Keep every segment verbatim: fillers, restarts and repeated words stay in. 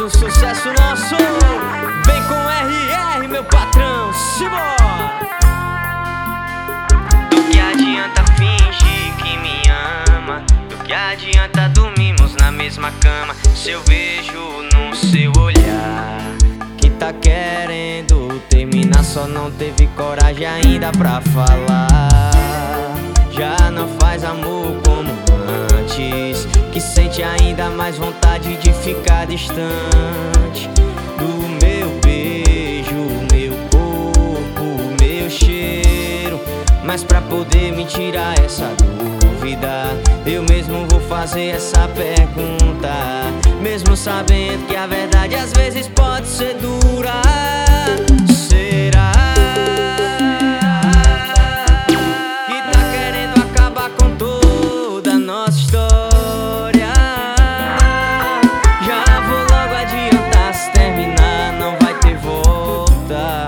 um sucesso nosso. Vem com R R, meu patrão, simbora! Do que adianta fingir que me ama? Do que adianta dormirmos na mesma cama se eu vejo no seu olhar que tá querendo terminar, só não teve coragem ainda pra falar. Já não faz amor como antes, que sente ainda mais vontade de ficar distante do meu beijo, meu corpo, meu cheiro. Mas pra poder me tirar essa dúvida, eu mesmo vou fazer essa pergunta, mesmo sabendo que a verdade às vezes pode ser dura. Será que tá querendo acabar com toda a nossa história? Já vou logo adiantar, se terminar não vai ter volta.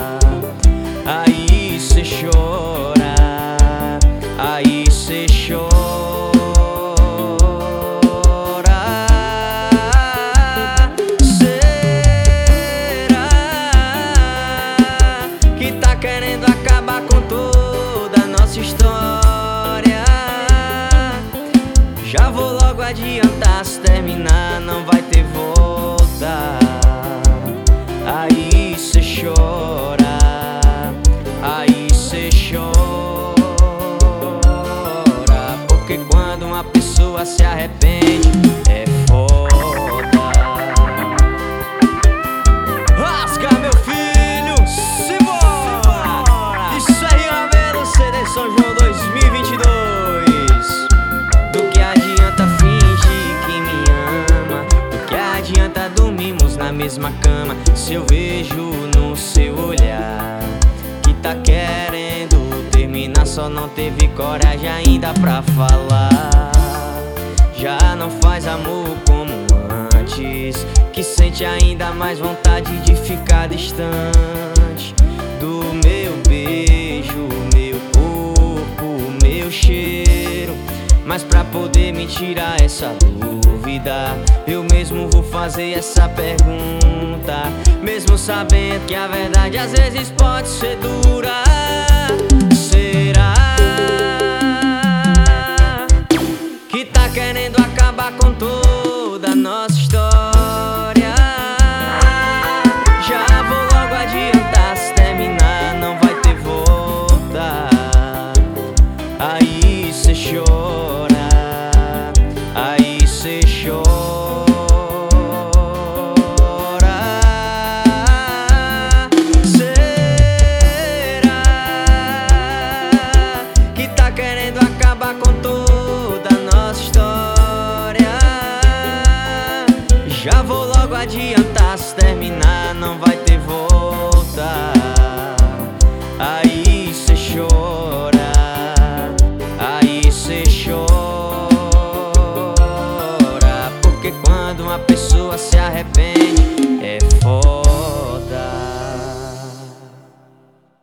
Aí cê chora, aí cê chora. Tá querendo acabar com toda a nossa história. Já vou logo adiantar, se terminar não vai ter volta. Aí cê chora, aí cê chora. Porque quando uma pessoa se arrepende é foda. Rasga, meu filho, São João dois mil e vinte e dois. Do que adianta fingir que me ama? Do que adianta dormirmos na mesma cama se eu vejo no seu olhar que tá querendo terminar, só não teve coragem ainda pra falar. Já não faz amor como antes, que sente ainda mais vontade de ficar distante do meu beijo, meu meu cheiro. Mas pra poder me tirar essa dúvida, eu mesmo vou fazer essa pergunta, mesmo sabendo que a verdade às vezes pode ser dura. Será que tá querendo acabar com toda a nossa história? Já vou logo adiantar, se terminar não vai ter volta. Aí cê chora, aí cê chora. Será que tá querendo acabar com toda a nossa história? Já vou logo adiantar, se terminar não vai ter volta. Aí cê chora, cê chora. Porque quando uma pessoa se arrepende